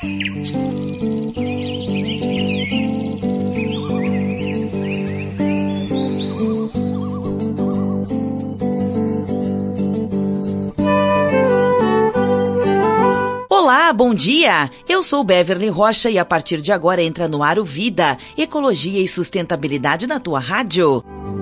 Olá, bom dia! Eu sou Beverly Rocha e a partir de agora entra no ar o Vida, Ecologia e Sustentabilidade na tua rádio.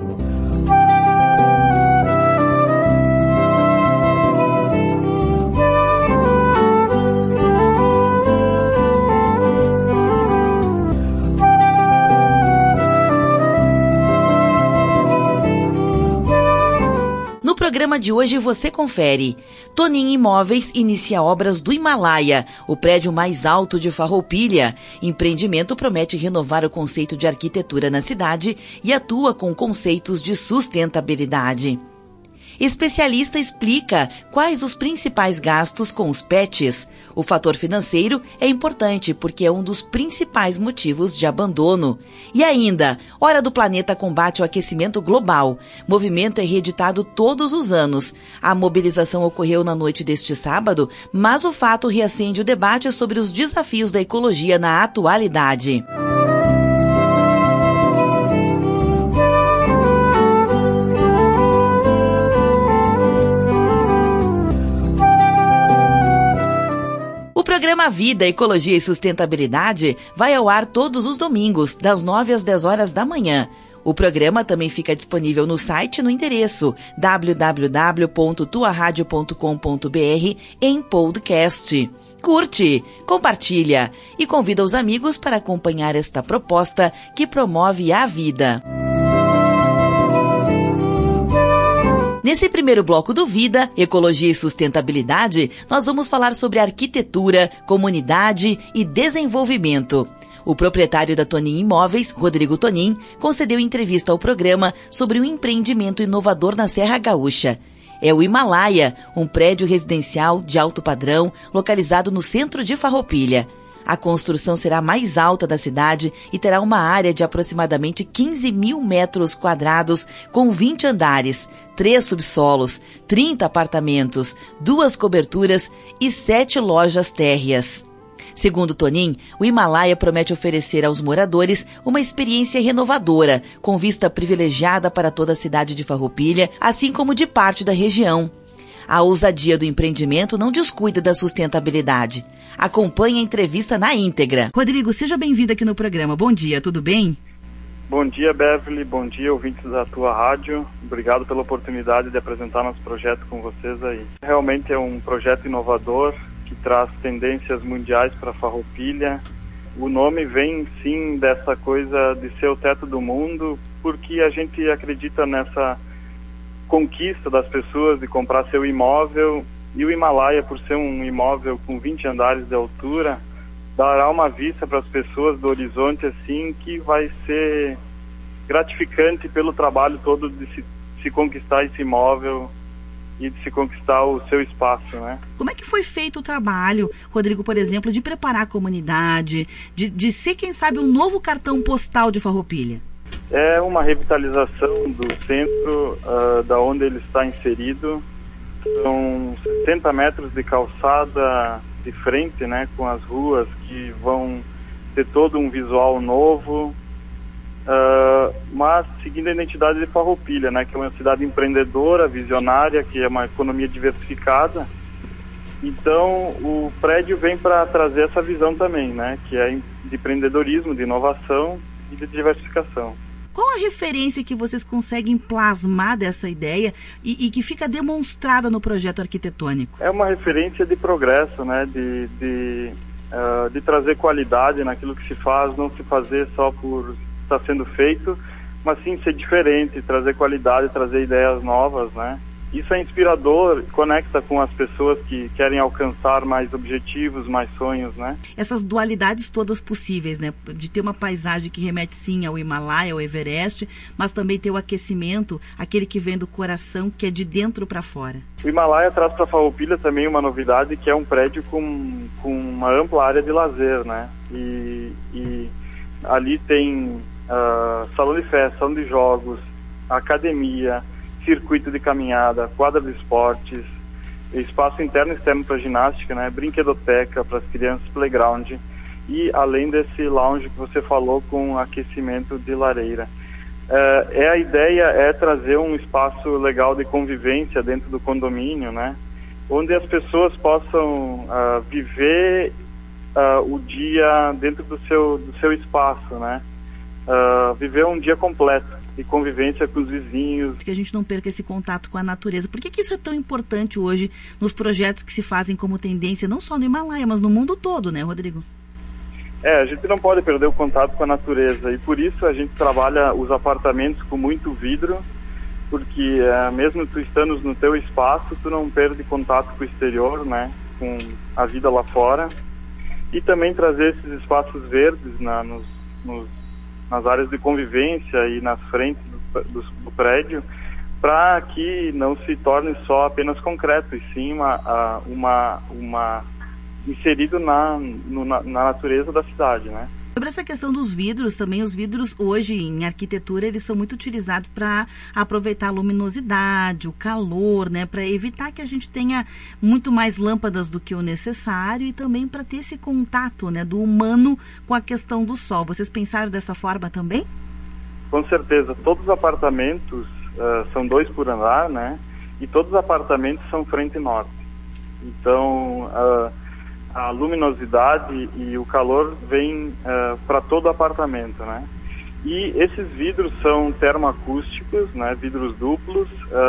No programa de hoje você confere. Tonin Imóveis inicia obras do Himalaia, o prédio mais alto de Farroupilha. Empreendimento promete renovar o conceito de arquitetura na cidade e atua com conceitos de sustentabilidade. Especialista explica quais os principais gastos com os pets. O fator financeiro é importante porque é um dos principais motivos de abandono. E ainda, Hora do Planeta combate o aquecimento global. Movimento é reeditado todos os anos. A mobilização ocorreu na noite deste sábado, mas o fato reacende o debate sobre os desafios da ecologia na atualidade. O programa Vida, Ecologia e Sustentabilidade vai ao ar todos os domingos, das 9 às 10 horas da manhã. O programa também fica disponível no site no endereço www.tuaradio.com.br em podcast. Curte, compartilha e convida os amigos para acompanhar esta proposta que promove a vida. Nesse primeiro bloco do Vida, Ecologia e Sustentabilidade, nós vamos falar sobre arquitetura, comunidade e desenvolvimento. O proprietário da Tonin Imóveis, Rodrigo Tonin, concedeu entrevista ao programa sobre um empreendimento inovador na Serra Gaúcha. É o Himalaia, um prédio residencial de alto padrão localizado no centro de Farroupilha. A construção será a mais alta da cidade e terá uma área de aproximadamente 15 mil metros quadrados, com 20 andares, 3 subsolos, 30 apartamentos, 2 coberturas e 7 lojas térreas. Segundo Tonin, o Himalaia promete oferecer aos moradores uma experiência renovadora, com vista privilegiada para toda a cidade de Farroupilha, assim como de parte da região. A ousadia do empreendimento não descuida da sustentabilidade. Acompanhe a entrevista na íntegra. Rodrigo, seja bem-vindo aqui no programa. Bom dia, tudo bem? Bom dia, Beverly. Bom dia, ouvintes da tua rádio. Obrigado pela oportunidade de apresentar nosso projeto com vocês aí. Realmente é um projeto inovador que traz tendências mundiais para Farroupilha. O nome vem, sim, dessa coisa de ser o teto do mundo, porque a gente acredita nessa conquista das pessoas de comprar seu imóvel, e o Himalaia, por ser um imóvel com 20 andares de altura, dará uma vista para as pessoas do horizonte assim que vai ser gratificante pelo trabalho todo de se conquistar esse imóvel e de se conquistar o seu espaço, né? Como é que foi feito o trabalho, Rodrigo, por exemplo, de preparar a comunidade, de ser, quem sabe, um novo cartão postal de Farroupilha? É uma revitalização do centro da onde ele está inserido. São 60 metros de calçada de frente, né, com as ruas que vão ter todo um visual novo, mas seguindo a identidade de Farroupilha, né, que é uma cidade empreendedora, visionária, que é uma economia diversificada. Então o prédio vem para trazer essa visão também, né, que é de empreendedorismo, de inovação e de diversificação. Qual a referência que vocês conseguem plasmar dessa ideia e que fica demonstrada no projeto arquitetônico? É uma referência de progresso, né? De trazer qualidade naquilo que se faz, não se fazer só por estar sendo feito, mas sim ser diferente, trazer qualidade, trazer ideias novas, né? Isso é inspirador, conecta com as pessoas que querem alcançar mais objetivos, mais sonhos, né? Essas dualidades todas possíveis, né? De ter uma paisagem que remete sim ao Himalaia, ao Everest, mas também ter o aquecimento, aquele que vem do coração, que é de dentro para fora. O Himalaia traz para Farroupilha também uma novidade, que é um prédio com uma ampla área de lazer, né? E ali tem salão de festa, salão de jogos, academia, circuito de caminhada, quadra de esportes, espaço interno e externo para ginástica, né? Brinquedoteca para as crianças, playground, e além desse lounge que você falou com aquecimento de lareira. A ideia é trazer um espaço legal de convivência dentro do condomínio, né? Onde as pessoas possam viver o dia dentro do seu espaço, né? Viver um dia completo de convivência com os vizinhos. Que a gente não perca esse contato com a natureza. Por que isso é tão importante hoje nos projetos que se fazem como tendência, não só no Himalaia, mas no mundo todo, né, Rodrigo? A gente não pode perder o contato com a natureza, e por isso a gente trabalha os apartamentos com muito vidro, porque mesmo tu estando no teu espaço, tu não perde contato com o exterior, né, com a vida lá fora. E também trazer esses espaços verdes nas áreas de convivência e nas frentes do prédio, para que não se torne só apenas concreto, e sim inserido na natureza da cidade, né? Sobre essa questão dos vidros, também os vidros hoje em arquitetura, eles são muito utilizados para aproveitar a luminosidade, o calor, né? Para evitar que a gente tenha muito mais lâmpadas do que o necessário, e também para ter esse contato, né, do humano com a questão do sol. Vocês pensaram dessa forma também? Com certeza. Todos os apartamentos são 2 por andar, né? E todos os apartamentos são frente norte. Então, a luminosidade e o calor vem para todo o apartamento, né? E esses vidros são termoacústicos, né? Vidros duplos,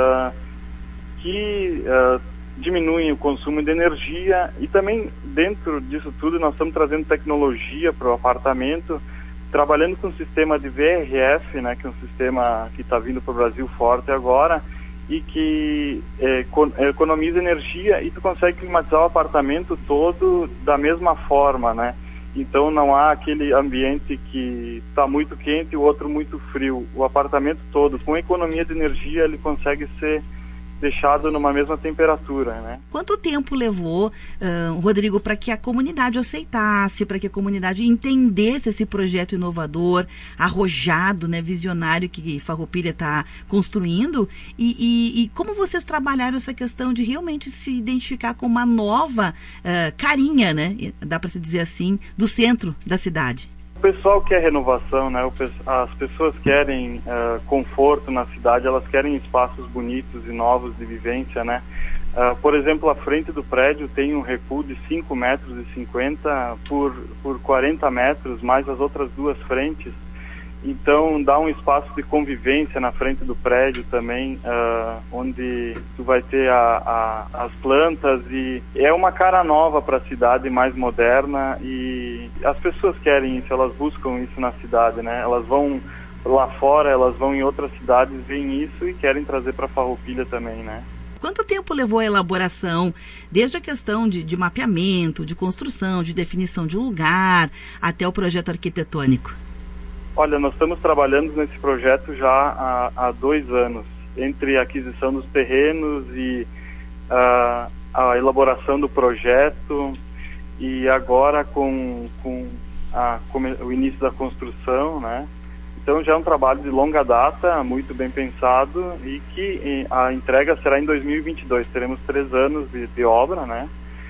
que diminuem o consumo de energia, e também dentro disso tudo nós estamos trazendo tecnologia para o apartamento, trabalhando com o sistema de VRF, né? Que é um sistema que está vindo para o Brasil forte agora, e que economiza energia, e tu consegue climatizar o apartamento todo da mesma forma, né? Então não há aquele ambiente que está muito quente e o outro muito frio. O apartamento todo, com economia de energia, ele consegue ser deixado numa mesma temperatura, né? Quanto tempo levou, Rodrigo, para que a comunidade aceitasse, para que a comunidade entendesse esse projeto inovador, arrojado, né, visionário que Farroupilha está construindo, e como vocês trabalharam essa questão de realmente se identificar com uma nova carinha, né, dá para se dizer assim, do centro da cidade? O pessoal quer renovação, né? As pessoas querem conforto na cidade, elas querem espaços bonitos e novos de vivência, né? Por exemplo, a frente do prédio tem um recuo de 5,50 metros por 40 metros, mais as outras 2 frentes. Então dá um espaço de convivência na frente do prédio também, onde tu vai ter as plantas, e é uma cara nova para a cidade, mais moderna, e as pessoas querem isso, elas buscam isso na cidade, né? Elas vão lá fora, elas vão em outras cidades, veem isso e querem trazer para Farroupilha também, né? Quanto tempo levou a elaboração, desde a questão de mapeamento, de construção, de definição de lugar, até o projeto arquitetônico? Olha, nós estamos trabalhando nesse projeto já há 2 anos, entre a aquisição dos terrenos e a elaboração do projeto, e agora com o início da construção, né? Então já é um trabalho de longa data, muito bem pensado, e que a entrega será em 2022. Teremos 3 anos de obra, né?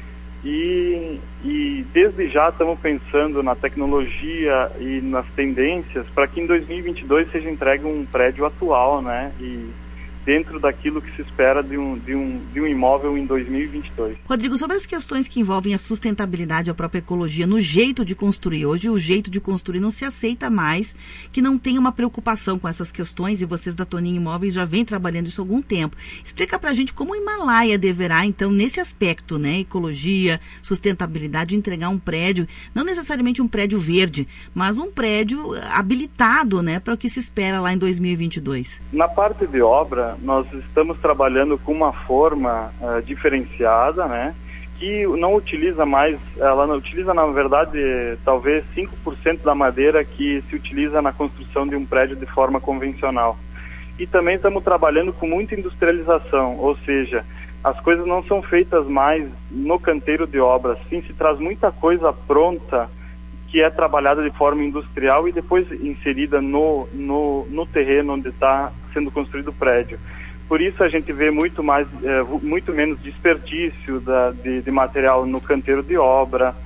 E desde já estamos pensando na tecnologia e nas tendências para que em 2022 seja entregue um prédio atual, né? E dentro daquilo que se espera de um imóvel em 2022. Rodrigo, sobre as questões que envolvem a sustentabilidade, a própria ecologia, no jeito de construir. Hoje o jeito de construir não se aceita mais que não tenha uma preocupação com essas questões, e vocês da Toninho Imóveis já vêm trabalhando isso há algum tempo. Explica pra gente como o Himalaia deverá, então, nesse aspecto, né, ecologia, sustentabilidade, entregar um prédio, não necessariamente um prédio verde, mas um prédio habilitado, né, para o que se espera lá em 2022. Na parte de obra, nós estamos trabalhando com uma forma diferenciada, né, que não utiliza mais, ela não utiliza, na verdade, talvez 5% da madeira que se utiliza na construção de um prédio de forma convencional. E também estamos trabalhando com muita industrialização, ou seja, as coisas não são feitas mais no canteiro de obra, sim, se traz muita coisa pronta que é trabalhada de forma industrial e depois inserida no terreno onde está sendo construído o prédio. Por isso a gente vê muito menos desperdício de material no canteiro de obra.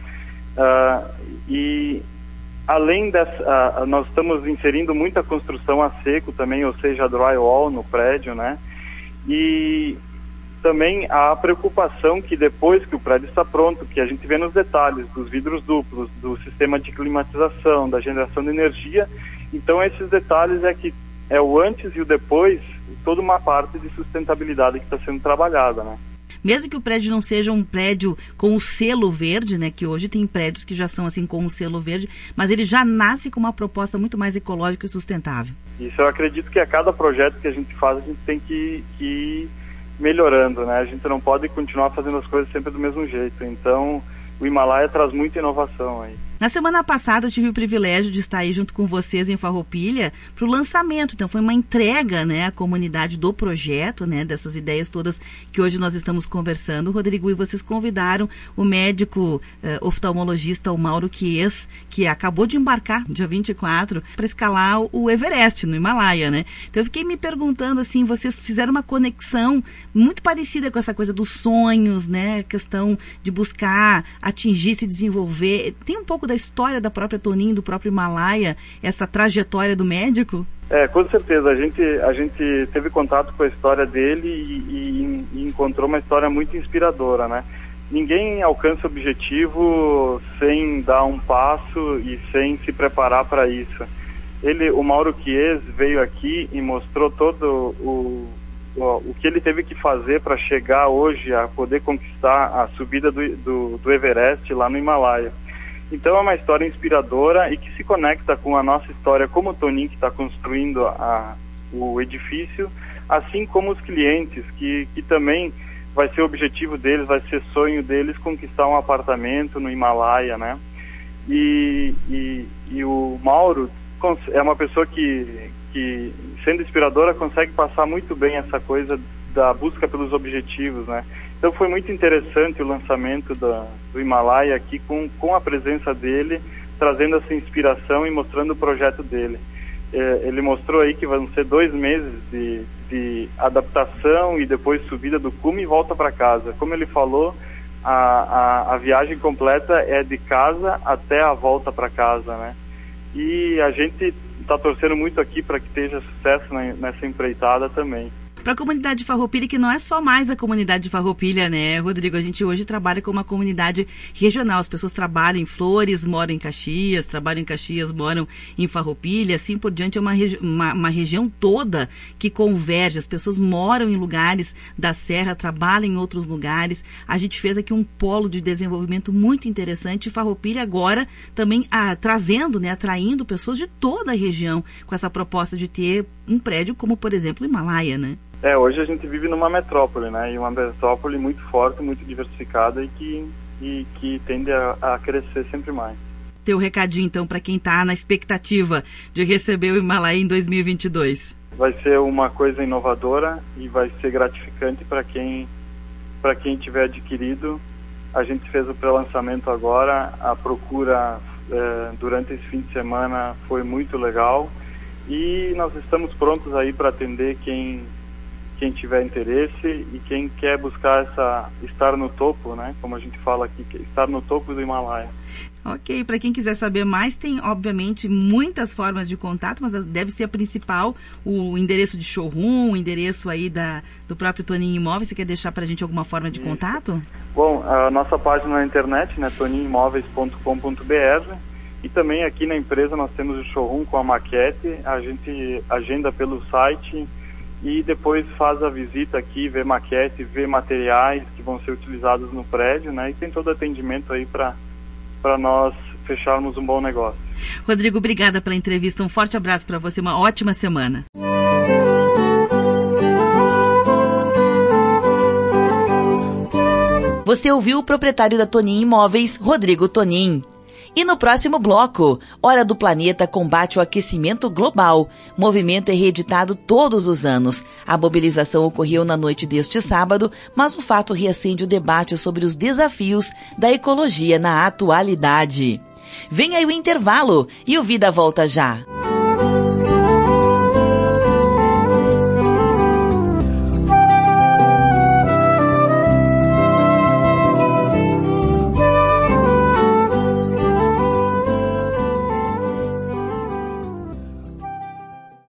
E além dessa, nós estamos inserindo muita construção a seco também, ou seja, drywall no prédio, né? E também a preocupação que depois que o prédio está pronto, que a gente vê nos detalhes dos vidros duplos, do sistema de climatização, da geração de energia. Então esses detalhes é o antes e o depois, toda uma parte de sustentabilidade que está sendo trabalhada, né? Mesmo que o prédio não seja um prédio com o selo verde, né, que hoje tem prédios que já são assim com o selo verde, mas ele já nasce com uma proposta muito mais ecológica e sustentável. Isso, eu acredito que a cada projeto que a gente faz, a gente tem que ir melhorando, né? A gente não pode continuar fazendo as coisas sempre do mesmo jeito. Então, o Himalaia traz muita inovação aí. Na semana passada eu tive o privilégio de estar aí junto com vocês em Farroupilha para o lançamento, então foi uma entrega, né, à comunidade do projeto, né, dessas ideias todas que hoje nós estamos conversando. Rodrigo, e vocês convidaram o médico oftalmologista, o Mauro Chies, que acabou de embarcar, dia 24, para escalar o Everest, no Himalaia, né? Então eu fiquei me perguntando, assim, vocês fizeram uma conexão muito parecida com essa coisa dos sonhos, né, a questão de buscar atingir, se desenvolver. Tem um pouco da história da própria Toninho, do próprio Himalaia, essa trajetória do médico? Com certeza. A gente teve contato com a história dele e encontrou uma história muito inspiradora, né? Ninguém alcança o objetivo sem dar um passo e sem se preparar para isso. O Mauro Chies veio aqui e mostrou todo o que ele teve que fazer para chegar hoje a poder conquistar a subida do Everest lá no Himalaia. Então é uma história inspiradora e que se conecta com a nossa história como Toninho, que está construindo o edifício, assim como os clientes, que também vai ser o objetivo deles, vai ser sonho deles conquistar um apartamento no Himalaia, né? E o Mauro é uma pessoa que, sendo inspiradora, consegue passar muito bem essa coisa da busca pelos objetivos, né? Então foi muito interessante o lançamento do Himalaia aqui com a presença dele, trazendo essa inspiração e mostrando o projeto dele. Ele mostrou aí que vão ser 2 meses de adaptação e depois subida do cume e volta para casa. Como ele falou, a viagem completa é de casa até a volta para casa, né? E a gente está torcendo muito aqui para que tenha sucesso nessa empreitada também. Para a comunidade de Farroupilha, que não é só mais a comunidade de Farroupilha, né, Rodrigo? A gente hoje trabalha com uma comunidade regional. As pessoas trabalham em Flores, moram em Caxias, trabalham em Caxias, moram em Farroupilha, assim por diante. É uma região toda que converge. As pessoas moram em lugares da Serra, trabalham em outros lugares. A gente fez aqui um polo de desenvolvimento muito interessante. Farroupilha agora também trazendo, né, atraindo pessoas de toda a região com essa proposta de ter um prédio como, por exemplo, o Himalaia, né? Hoje a gente vive numa metrópole, né? E uma metrópole muito forte, muito diversificada e que tende a crescer sempre mais. Teu recadinho, então, para quem está na expectativa de receber o Himalaia em 2022? Vai ser uma coisa inovadora e vai ser gratificante para quem tiver adquirido. A gente fez o pré-lançamento agora, a procura durante esse fim de semana foi muito legal e nós estamos prontos aí para atender quem tiver interesse e quem quer buscar estar no topo, né? Como a gente fala aqui, estar no topo do Himalaia. Ok, para quem quiser saber mais, tem obviamente muitas formas de contato, mas deve ser a principal, o endereço de showroom, o endereço aí do próprio Toninho Imóveis. Você quer deixar para a gente alguma forma de contato? Bom, a nossa página na internet, né, toninhoimoveis.com.br, e também aqui na empresa nós temos o showroom com a maquete, a gente agenda pelo site e depois faz a visita aqui, vê maquete, vê materiais que vão ser utilizados no prédio, né? E tem todo atendimento aí para nós fecharmos um bom negócio. Rodrigo, obrigada pela entrevista. Um forte abraço para você, uma ótima semana. Você ouviu o proprietário da Toninho Imóveis, Rodrigo Tonin. E no próximo bloco, Hora do Planeta combate o aquecimento global. Movimento é reeditado todos os anos. A mobilização ocorreu na noite deste sábado, mas o fato reacende o debate sobre os desafios da ecologia na atualidade. Vem aí o intervalo e o Vida volta já.